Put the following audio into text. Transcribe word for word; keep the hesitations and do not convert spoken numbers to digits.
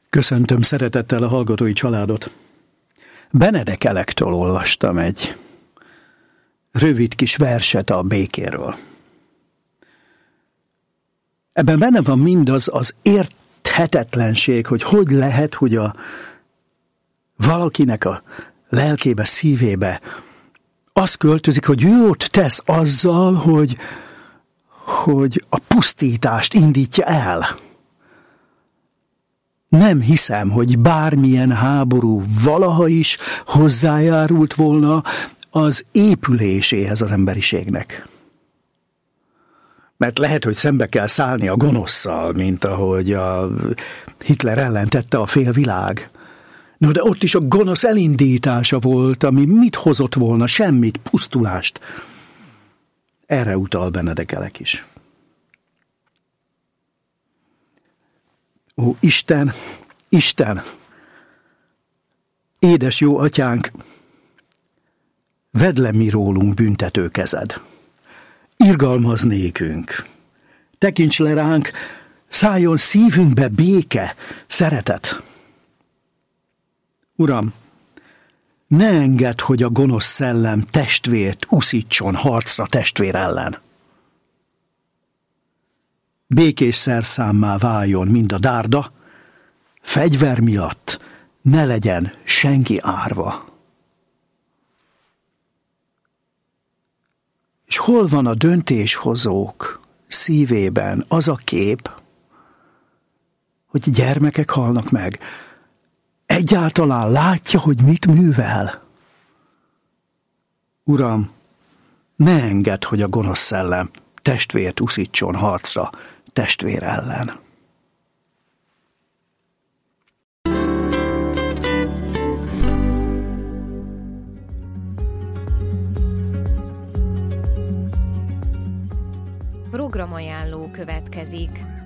Köszöntöm szeretettel a hallgatói családot. Benedek Elektől olvastam egy rövid kis verset a békéről. Ebben benne van mindaz az érthetetlenség, hogy hogy lehet, hogy a valakinek a lelkébe, szívébe az költözik, hogy jót tesz azzal, hogy, hogy a pusztítást indítja el. Nem hiszem, hogy bármilyen háború valaha is hozzájárult volna az épüléséhez az emberiségnek. Mert lehet, hogy szembe kell szállni a gonoszszal, mint ahogy a Hitler ellen tette a félvilág. No, de ott is a gonosz elindítása volt, ami mit hozott volna? Semmit, pusztulást. Erre utal Benedek Elek is. Ó, Isten, Isten, édes jó atyánk, vedd le mi rólunk büntető kezed. Irgalmazz nékünk, tekints le ránk, szálljon szívünkbe béke, szeretet. Uram, ne engedd, hogy a gonosz szellem testvért uszítson harcra testvér ellen. Békés szerszámmá váljon mind a dárda, fegyver miatt ne legyen senki árva. És hol van a döntéshozók szívében az a kép, hogy gyermekek halnak meg? Egyáltalán látja, hogy mit művel? Uram, ne engedd, hogy a gonosz szellem testvért uszítson harcra testvér ellen. Programajánló következik.